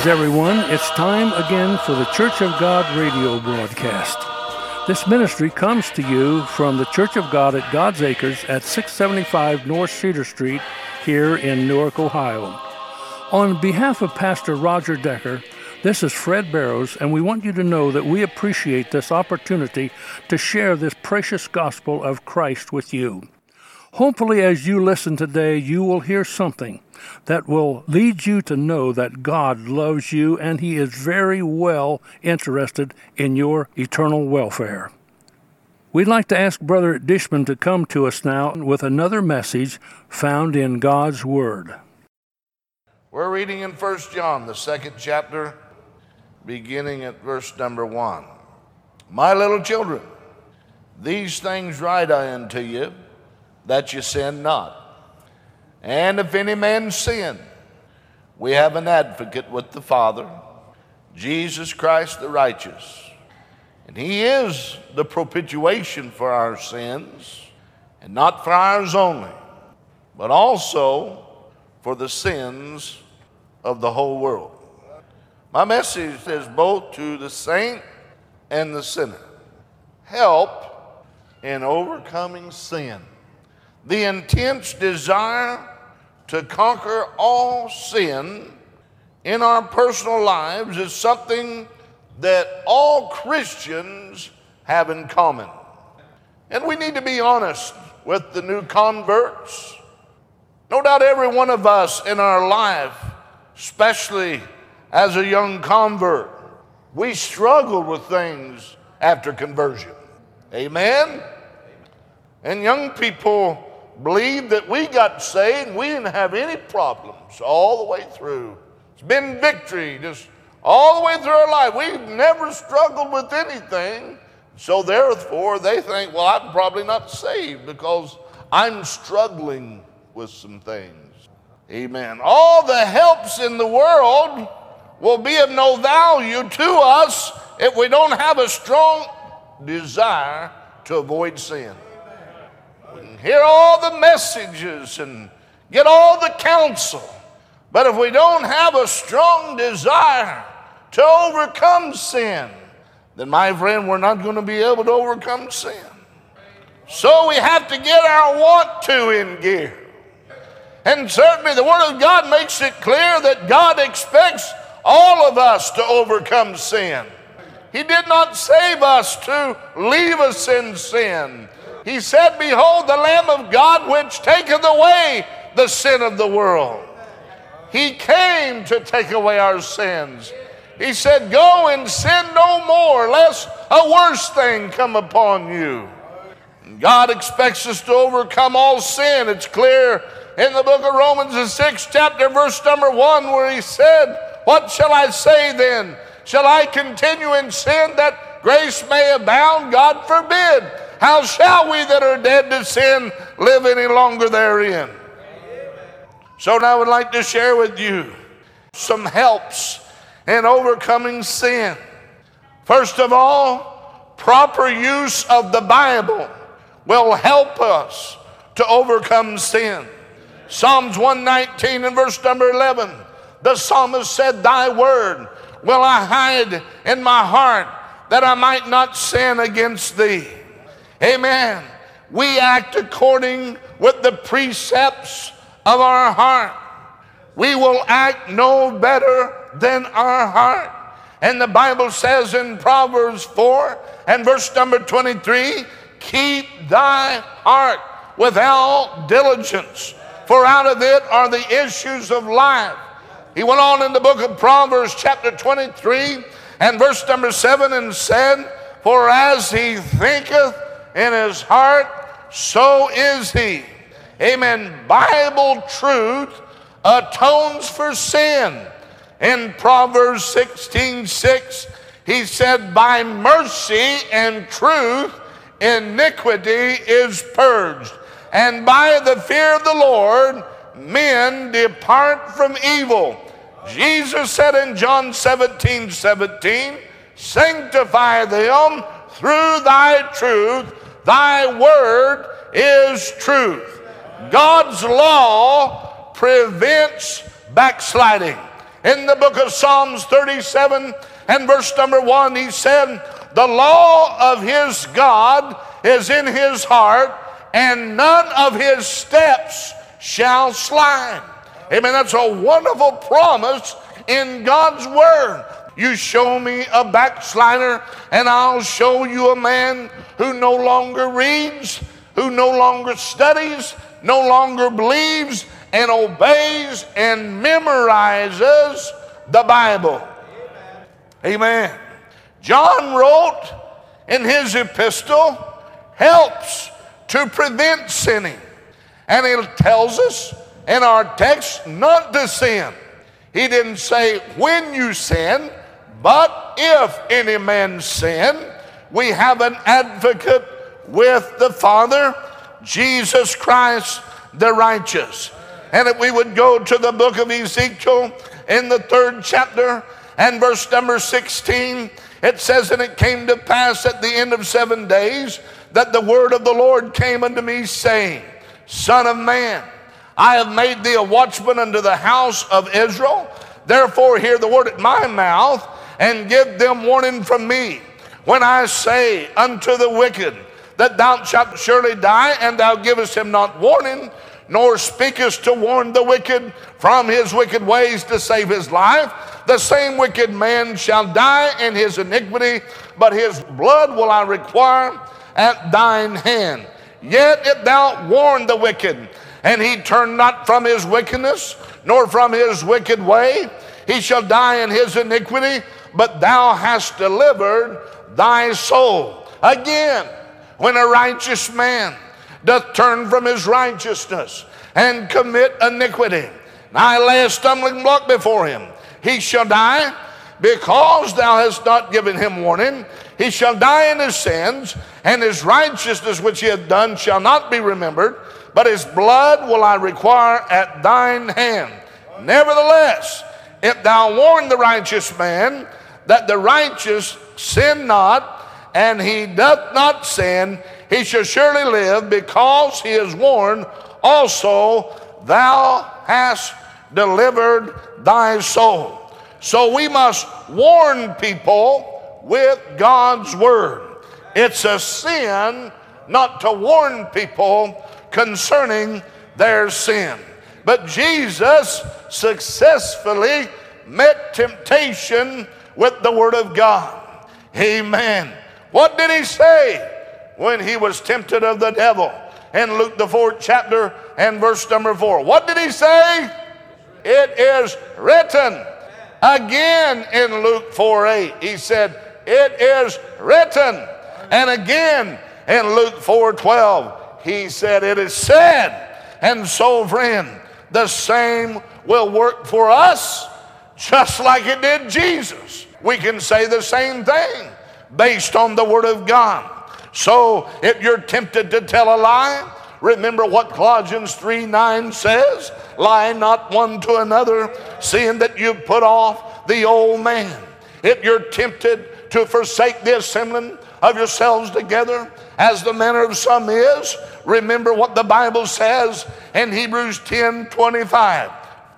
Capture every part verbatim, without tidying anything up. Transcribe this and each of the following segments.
Greetings, everyone. It's time again for the Church of God radio broadcast. This ministry comes to you from the Church of God at God's Acres at six seventy-five North Cedar Street here in Newark, Ohio. On behalf of Pastor Roger Decker, this is Fred Barrows, and we want you to know that we appreciate this opportunity to share this precious gospel of Christ with you. Hopefully, as you listen today, you will hear something that will lead you to know that God loves you and He is very well interested in your eternal welfare. We'd like to ask Brother Dishman to come to us now with another message found in God's Word. We're reading in First John, the second chapter, beginning at verse number one. My little children, these things write I unto you, that you sin not. And if any man sin, we have an advocate with the Father, Jesus Christ the righteous. And He is the propitiation for our sins, and not for ours only, but also for the sins of the whole world. My message is both to the saint and the sinner. Help in overcoming sin. The intense desire to conquer all sin in our personal lives is something that all Christians have in common. And we need to be honest with the new converts. No doubt every one of us in our life, especially as a young convert, we struggled with things after conversion. Amen? And young people believe that we got saved and we didn't have any problems all the way through. It's been victory just all the way through our life. We've never struggled with anything. So therefore they think, well, I'm probably not saved because I'm struggling with some things. Amen. All the helps in the world will be of no value to us if we don't have a strong desire to avoid sin. Hear all the messages and get all the counsel. But if we don't have a strong desire to overcome sin, then my friend, we're not going to be able to overcome sin. So we have to get our want to in gear. And certainly the Word of God makes it clear that God expects all of us to overcome sin. He did not save us to leave us in sin. He said, behold, the Lamb of God which taketh away the sin of the world. He came to take away our sins. He said, go and sin no more, lest a worse thing come upon you. God expects us to overcome all sin. It's clear in the book of Romans, the sixth chapter, verse number one, where He said, what shall I say then? Shall I continue in sin that grace may abound? God forbid. How shall we that are dead to sin live any longer therein? So now I would like to share with you some helps in overcoming sin. First of all, proper use of the Bible will help us to overcome sin. Psalms one nineteen and verse number eleven, the psalmist said, thy word will I hide in my heart, that I might not sin against thee. Amen. We act according with the precepts of our heart. We will act no better than our heart. And the Bible says in Proverbs four and verse number twenty-three, keep thy heart with all diligence, for out of it are the issues of life. He went on in the book of Proverbs chapter twenty-three and verse number seven and said, for as he thinketh in his heart, so is he. Amen. Bible truth atones for sin. In Proverbs sixteen six, he said, by mercy and truth iniquity is purged, and by the fear of the Lord men depart from evil. Jesus said in John seventeen seventeen, sanctify them through thy truth. Thy word is truth. God's law prevents backsliding. In the book of Psalms thirty-seven and verse number one, he said, the law of his God is in his heart, and none of his steps shall slide. Amen. That's a wonderful promise in God's word. You show me a backslider, and I'll show you a man who no longer reads, who no longer studies, no longer believes, and obeys and memorizes the Bible. Amen. John wrote in his epistle, helps to prevent sinning. And it tells us in our text not to sin. He didn't say when you sin, but if any man sin, we have an advocate with the Father, Jesus Christ the righteous. And if we would go to the book of Ezekiel in the third chapter and verse number sixteen, it says, and it came to pass at the end of seven days that the word of the Lord came unto me, saying, Son of man, I have made thee a watchman unto the house of Israel. Therefore hear the word at my mouth, and give them warning from me. When I say unto the wicked, that thou shalt surely die, and thou givest him not warning, nor speakest to warn the wicked from his wicked ways to save his life, the same wicked man shall die in his iniquity, but his blood will I require at thine hand. Yet if thou warn the wicked, and he turn not from his wickedness, nor from his wicked way, he shall die in his iniquity, but thou hast delivered thy soul. Again, when a righteous man doth turn from his righteousness and commit iniquity, and I lay a stumbling block before him, he shall die, because thou hast not given him warning. He shall die in his sins, and his righteousness which he hath done shall not be remembered, but his blood will I require at thine hand. Nevertheless, if thou warn the righteous man that the righteous sin not, and he doth not sin, he shall surely live, because he is warned. Also thou hast delivered thy soul. So we must warn people with God's word. It's a sin not to warn people concerning their sin. But Jesus successfully met temptation with the word of God. Amen. What did he say when he was tempted of the devil? In Luke the fourth chapter and verse number four. What did he say? It is written. Again in Luke four eight, he said, it is written. And again in Luke four twelve, he said, it is said. And so, friend, the same will work for us, just like it did Jesus. We can say the same thing based on the word of God. So if you're tempted to tell a lie, remember what Colossians three nine says, lie not one to another, seeing that you put off the old man. If you're tempted to forsake the assembling of yourselves together, as the manner of some is, remember what the Bible says in Hebrews ten twenty-five,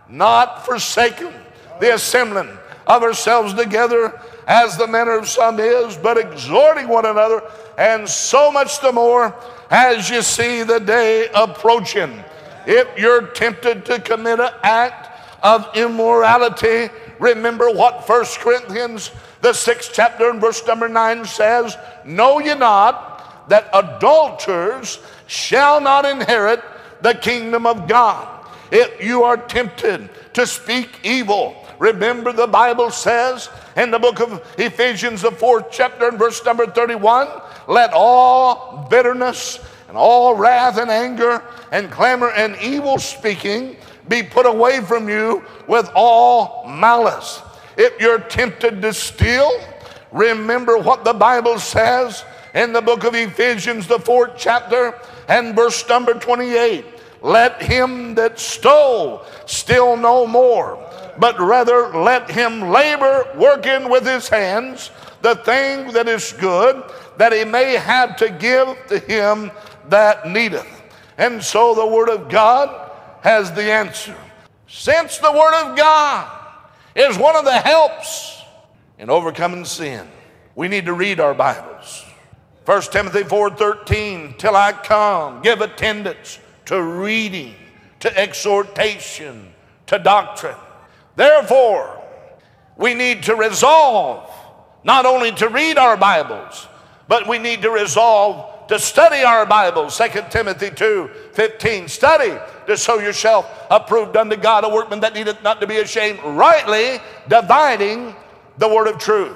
not forsaking the assembling of ourselves together, as the manner of some is, but exhorting one another, and so much the more as you see the day approaching. If you're tempted to commit an act of immorality, remember what First Corinthians the sixth chapter and verse number nine says, know ye not that adulterers shall not inherit the kingdom of God? If you are tempted to speak evil, remember the Bible says in the book of Ephesians the fourth chapter and verse number thirty-one, let all bitterness and all wrath and anger and clamor and evil speaking be put away from you with all malice. If you're tempted to steal, remember what the Bible says in the book of Ephesians the fourth chapter and verse number twenty-eight. Let him that stole steal no more, but rather let him labor, working with his hands the thing that is good, that he may have to give to him that needeth. And so the word of God has the answer. Since the word of God is one of the helps in overcoming sin. We need to read our Bibles. First Timothy four thirteen, till I come, give attendance to reading, to exhortation, to doctrine. Therefore, we need to resolve not only to read our Bibles, but we need to resolve to study our Bibles. Second Timothy two fifteen, study to show yourself approved unto God, a workman that needeth not to be ashamed, rightly dividing the word of truth.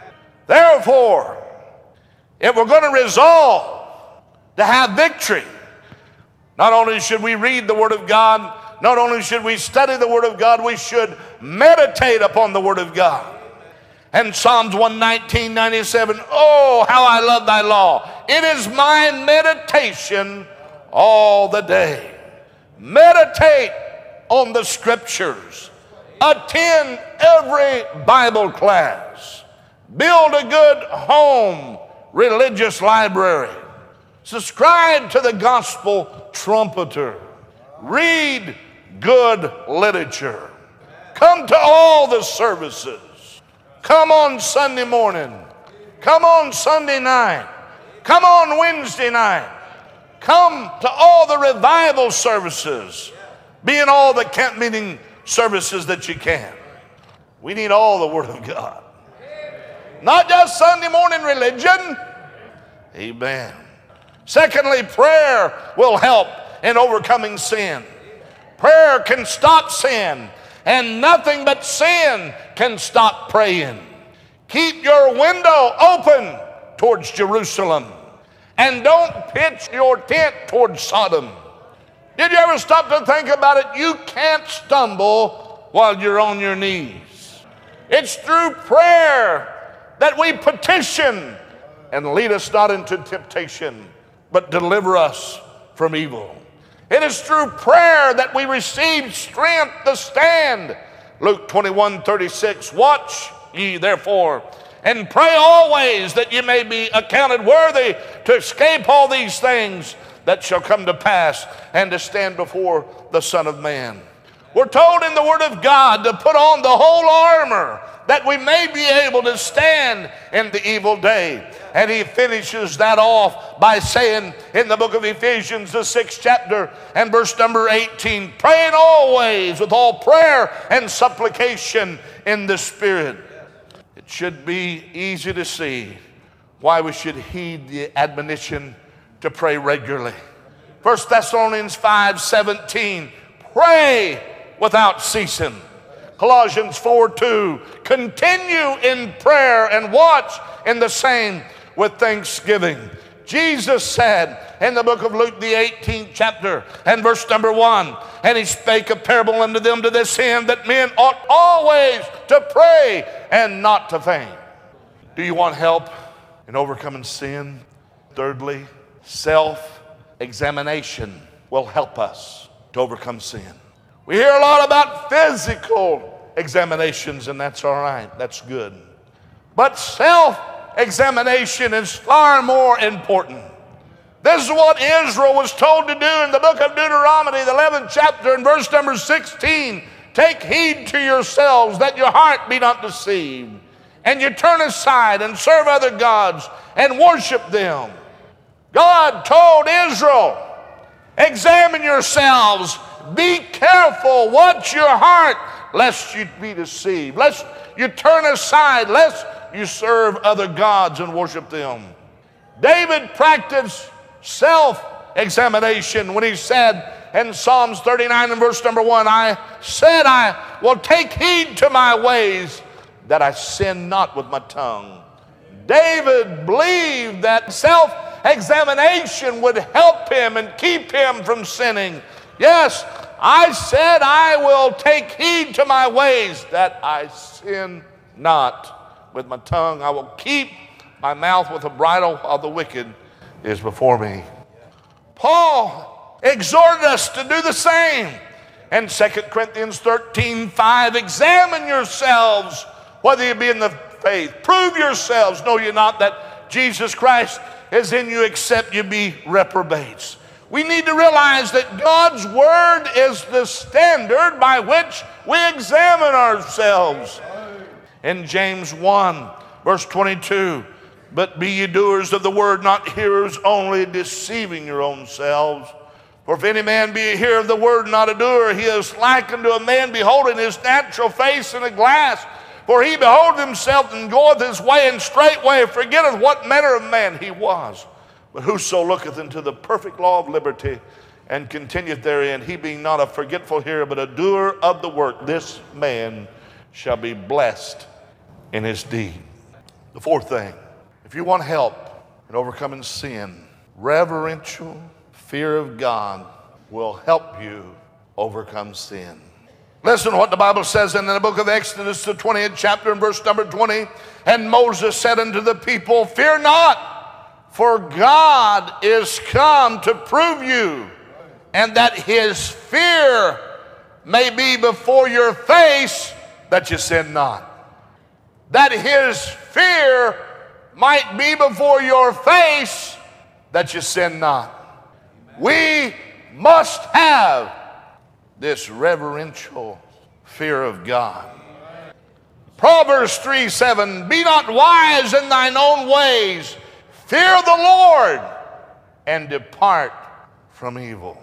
Therefore, if we're going to resolve to have victory, not only should we read the Word of God, not only should we study the Word of God, we should meditate upon the Word of God. And Psalms one nineteen, ninety-seven, oh, how I love thy law. It is my meditation all the day. Meditate on the Scriptures. Attend every Bible class. Build a good home religious library. Subscribe to the Gospel Trumpeter. Read good literature. Come to all the services. Come on Sunday morning. Come on Sunday night. Come on Wednesday night. Come to all the revival services. Be in all the camp meeting services that you can. We need all the Word of God. Not just Sunday morning religion. Amen. Secondly, prayer will help in overcoming sin. Prayer can stop sin, and nothing but sin can stop praying. Keep your window open towards Jerusalem, and don't pitch your tent towards Sodom. Did you ever stop to think about it? You can't stumble while you're on your knees. It's through prayer that we petition, and lead us not into temptation, but deliver us from evil. It is through prayer that we receive strength to stand. Luke twenty-one thirty-six, watch ye therefore, and pray always that ye may be accounted worthy to escape all these things that shall come to pass, and to stand before the Son of Man. We're told in the Word of God to put on the whole armor that we may be able to stand in the evil day. And he finishes that off by saying in the book of Ephesians, the sixth chapter and verse number eighteen, praying always with all prayer and supplication in the Spirit. It should be easy to see why we should heed the admonition to pray regularly. First Thessalonians five seventeen, pray without ceasing. Colossians four two, continue in prayer and watch in the same with thanksgiving. Jesus said in the book of Luke, the eighteenth chapter and verse number one, and he spake a parable unto them to this end, that men ought always to pray and not to faint. Do you want help in overcoming sin? Thirdly, self-examination will help us to overcome sin. We hear a lot about physical examinations, and that's all right. That's good. But self-examination is far more important. This is what Israel was told to do in the book of Deuteronomy, the eleventh chapter and verse number sixteen. Take heed to yourselves that your heart be not deceived, and you turn aside and serve other gods and worship them. God told Israel, examine yourselves. Be careful, watch your heart, lest you be deceived, lest you turn aside, lest you serve other gods and worship them. David practiced self-examination when he said in Psalms thirty-nine and verse number one, I said I will take heed to my ways, that I sin not with my tongue. David believed that self-examination would help him and keep him from sinning. Yes, I said I will take heed to my ways, that I sin not with my tongue. I will keep my mouth with a bridle while the wicked is before me. Paul exhorted us to do the same. In Second Corinthians thirteen five, examine yourselves whether you be in the faith. Prove yourselves, know ye not that Jesus Christ is in you, except you be reprobates. We need to realize that God's word is the standard by which we examine ourselves. In James one, verse twenty-two, but be ye doers of the word, not hearers only, deceiving your own selves. For if any man be a hearer of the word, and not a doer, he is likened to a man beholding his natural face in a glass. For he beholdeth himself, and goeth his way, and straightway forgetteth what manner of man he was. But whoso looketh into the perfect law of liberty, and continueth therein, he being not a forgetful hearer, but a doer of the work, this man shall be blessed in his deed. The fourth thing, if you want help in overcoming sin, reverential fear of God will help you overcome sin. Listen to what the Bible says in the book of Exodus, the twentieth chapter, and verse number twenty. And Moses said unto the people, fear not, for God is come to prove you, and that his fear may be before your face, that you sin not. That his fear might be before your face, that you sin not. We must have this reverential fear of God. Proverbs three seven, be not wise in thine own ways, fear the Lord, and depart from evil.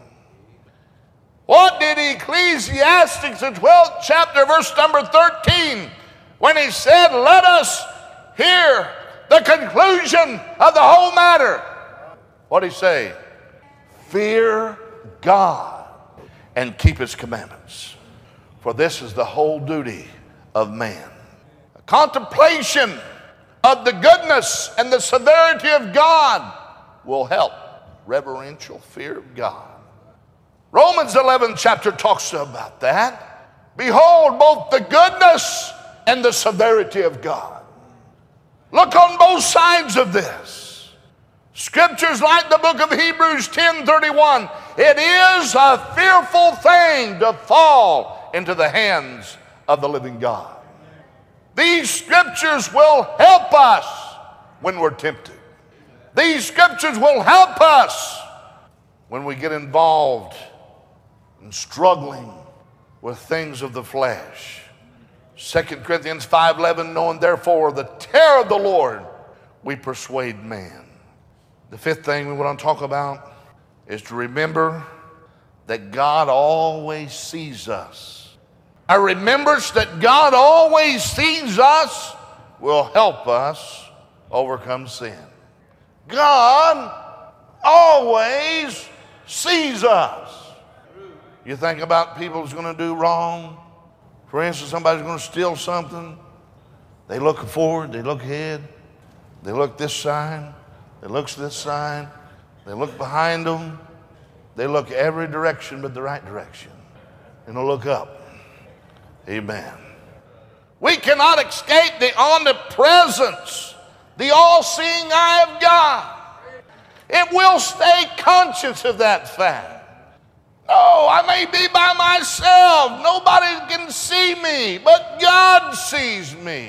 What did Ecclesiastes, the twelfth chapter, verse number thirteen, when he said, let us hear the conclusion of the whole matter? What did he say? Fear God and keep his commandments, for this is the whole duty of man. A contemplation of the goodness and the severity of God will help reverential fear of God. Romans eleventh chapter talks about that. Behold, both the goodness and the severity of God. Look on both sides of this. Scriptures like the book of Hebrews ten thirty-one, it is a fearful thing to fall into the hands of the living God. These scriptures will help us when we're tempted. These scriptures will help us when we get involved in struggling with things of the flesh. Second Corinthians five eleven, knowing therefore the terror of the Lord, we persuade man. The fifth thing we want to talk about is to remember that God always sees us. A remembrance that God always sees us will help us overcome sin. God always sees us. You think about people who's going to do wrong. For instance, somebody's going to steal something. They look forward, they look ahead, they look this side. They look to this side, they look behind them, they look every direction but the right direction. And they'll look up. Amen. We cannot escape the omnipresence, the all-seeing eye of God. It will stay conscious of that fact. Oh, I may be by myself. Nobody can see me, but God sees me.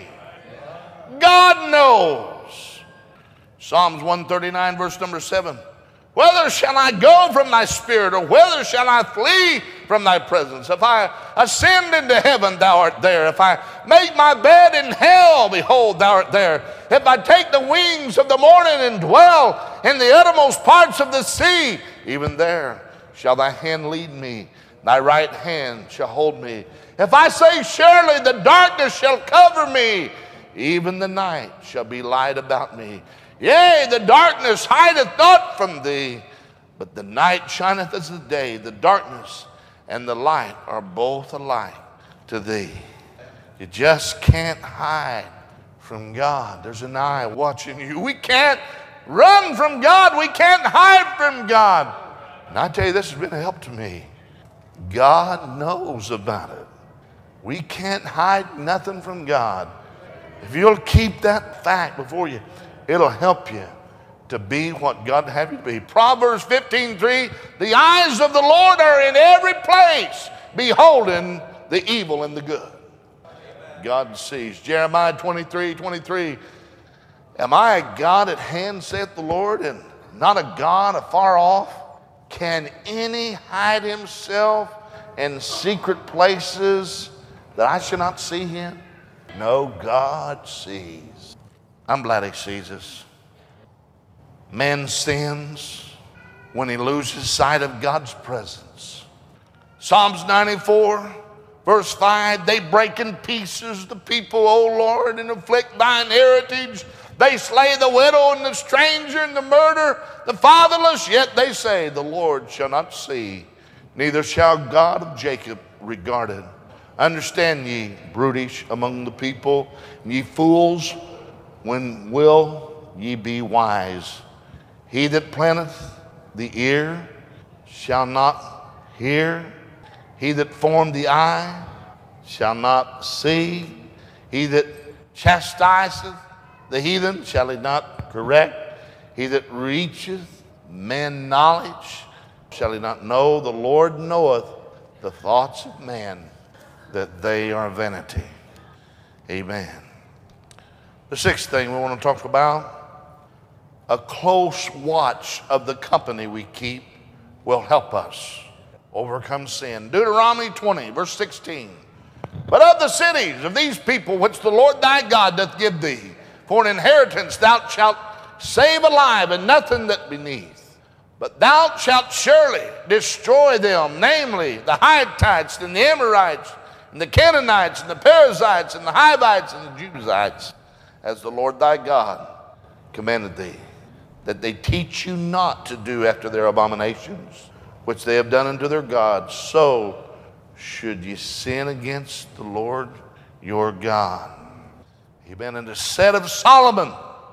God knows. Psalms one thirty-nine, verse number seven. Whither shall I go from thy spirit, or whither shall I flee from thy presence? If I ascend into heaven, thou art there. If I make my bed in hell, behold, thou art there. If I take the wings of the morning and dwell in the uttermost parts of the sea, even there shall thy hand lead me, thy right hand shall hold me. If I say, surely the darkness shall cover me, even the night shall be light about me. Yea, the darkness hideth not from thee, but the night shineth as the day. The darkness and the light are both alike to thee. You just can't hide from God. There's an eye watching you. We can't run from God. We can't hide from God. And I tell you, this has been a help to me. God knows about it. We can't hide nothing from God. If you'll keep that fact before you, it'll help you to be what God have you to be. Proverbs fifteen three, the eyes of the Lord are in every place, beholding the evil and the good. God sees. Jeremiah twenty-three twenty-three, am I a God at hand, saith the Lord, and not a God afar off? Can any hide himself in secret places that I should not see him? No, God sees. I'm glad he sees us. Man sins when he loses sight of God's presence. Psalms ninety-four, verse five, they break in pieces the people, O Lord, and afflict thine heritage. They slay the widow and the stranger and the murder, the fatherless, yet they say, the Lord shall not see, neither shall God of Jacob regard it. Understand ye, brutish among the people, ye fools, when will ye be wise? He that planteth the ear shall not hear. He that formed the eye shall not see. He that chastiseth the heathen shall he not correct. He that reacheth men knowledge shall he not know. The Lord knoweth the thoughts of man, that they are vanity. Amen. The sixth thing we want to talk about, a close watch of the company we keep will help us overcome sin. Deuteronomy twenty, verse sixteen. But of the cities of these people which the Lord thy God doth give thee, for an inheritance thou shalt save alive, and nothing that beneath. But thou shalt surely destroy them, namely the Hittites and the Amorites and the Canaanites and the Perizzites and the Hivites and the Jebusites, as the Lord thy God commanded thee, that they teach you not to do after their abominations, which they have done unto their gods. So should ye sin against the Lord your God. Amen. In the set of Solomon,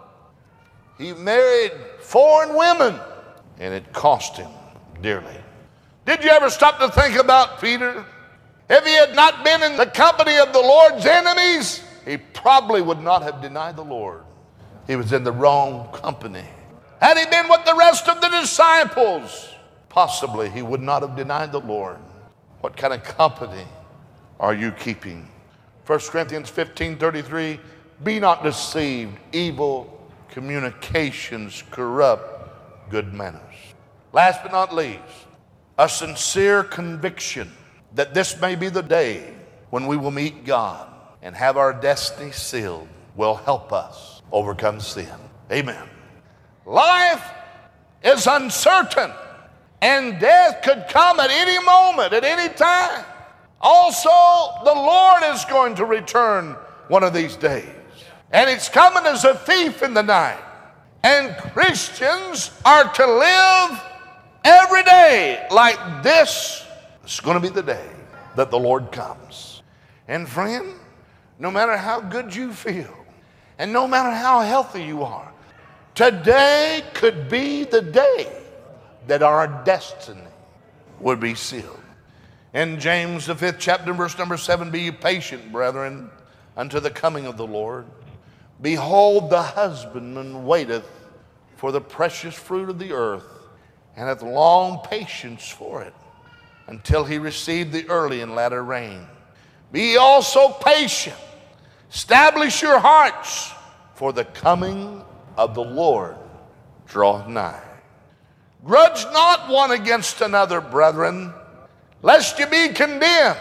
he married foreign women, and it cost him dearly. Did you ever stop to think about Peter? If he had not been in the company of the Lord's enemies, he probably would not have denied the Lord. He was in the wrong company. Had he been with the rest of the disciples, possibly he would not have denied the Lord. What kind of company are you keeping? First Corinthians fifteen thirty-three, be not deceived, evil communications corrupt good manners. Last but not least, a sincere conviction that this may be the day when we will meet God and have our destiny sealed will help us overcome sin. Amen. Life is uncertain, and death could come at any moment, at any time. Also, the Lord is going to return one of these days, and it's coming as a thief in the night. And Christians are to live every day like this. It's going to be the day that the Lord comes. And friend, no matter how good you feel, and no matter how healthy you are, today could be the day that our destiny would be sealed. In James, the fifth chapter, verse number seven, be ye patient, brethren, unto the coming of the Lord. Behold, the husbandman waiteth for the precious fruit of the earth, and hath long patience for it, until he receive the early and latter rain. Be ye also patient. Establish your hearts, for the coming of the Lord draweth nigh. Grudge not one against another, brethren, lest ye be condemned.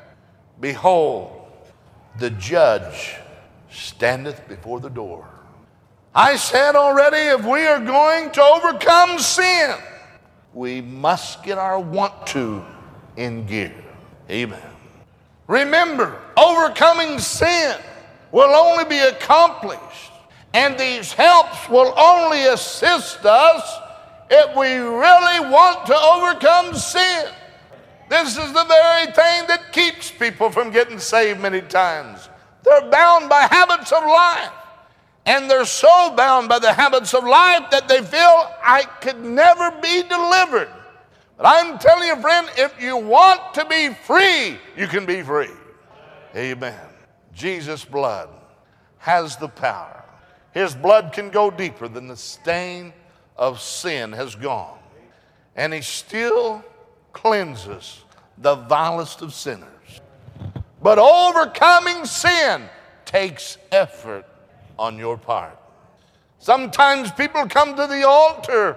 Behold, the judge standeth before the door. I said already, if we are going to overcome sin, we must get our want to in gear. Amen. Remember, overcoming sin will only be accomplished, and these helps will only assist us if we really want to overcome sin. This is the very thing that keeps people from getting saved many times. They're bound by habits of life. And they're so bound by the habits of life that they feel, I could never be delivered. But I'm telling you, friend, if you want to be free, you can be free. Amen. Jesus' blood has the power. His blood can go deeper than the stain of sin has gone. And he still cleanses the vilest of sinners. But overcoming sin takes effort on your part. Sometimes people come to the altar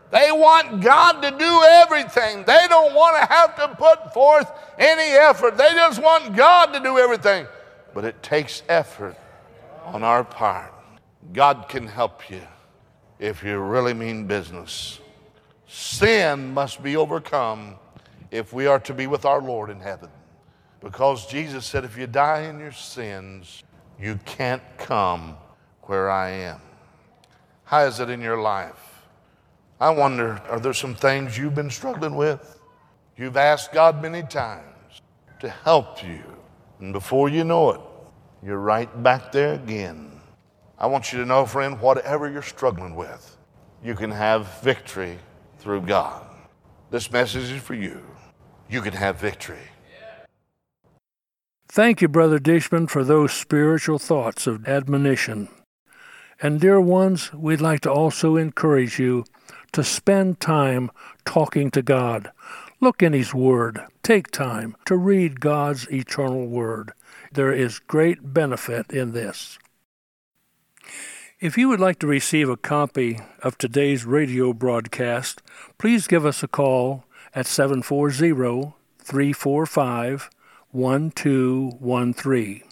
They want God to do everything. They don't want to have to put forth any effort. They just want God to do everything. But it takes effort on our part. God can help you if you really mean business. Sin must be overcome if we are to be with our Lord in heaven. Because Jesus said, if you die in your sins, you can't come where I am. How is it in your life? I wonder, are there some things you've been struggling with? You've asked God many times to help you. And before you know it, you're right back there again. I want you to know, friend, whatever you're struggling with, you can have victory through God. This message is for you. You can have victory. Thank you, Brother Dishman, for those spiritual thoughts of admonition. And dear ones, we'd like to also encourage you to spend time talking to God. Look in His Word. Take time to read God's eternal Word. There is great benefit in this. If you would like to receive a copy of today's radio broadcast, please give us a call at seven four zero, three four five, one two one three.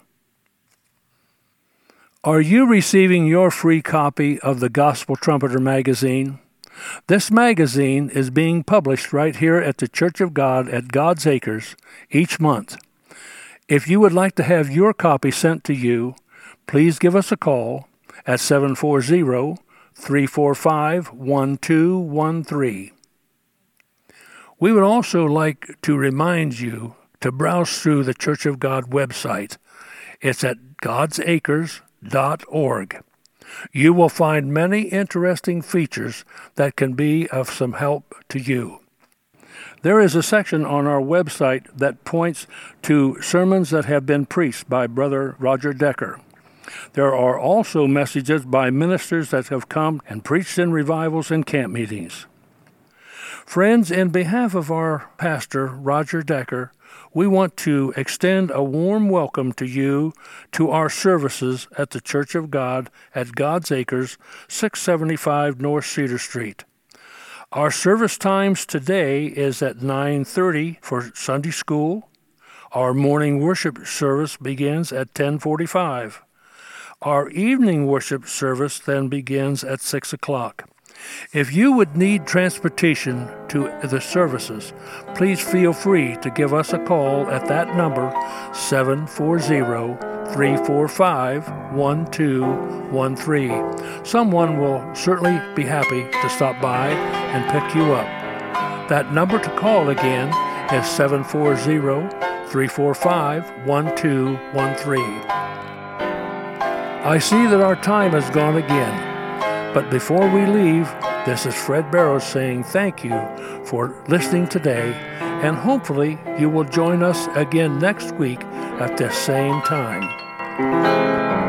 Are you receiving your free copy of the Gospel Trumpeter magazine? This magazine is being published right here at the Church of God at God's Acres each month. If you would like to have your copy sent to you, please give us a call at seven four zero, three four five, one two one three. We would also like to remind you to browse through the Church of God website. It's at gods acres dot org. You will find many interesting features that can be of some help to you. There is a section on our website that points to sermons that have been preached by Brother Roger Decker. There are also messages by ministers that have come and preached in revivals and camp meetings. Friends, in behalf of our pastor, Roger Decker, we want to extend a warm welcome to you to our services at the Church of God at God's Acres, six seventy-five North Cedar Street. Our service times today is at nine thirty for Sunday school. Our morning worship service begins at ten forty-five. Our evening worship service then begins at six o'clock. If you would need transportation to the services, please feel free to give us a call at that number, seven four zero, three four five, one two one three. Someone will certainly be happy to stop by and pick you up. That number to call again is seven four zero, three four five, one two one three. I see that our time has gone again. But before we leave, this is Fred Barrows saying thank you for listening today, and hopefully you will join us again next week at this same time.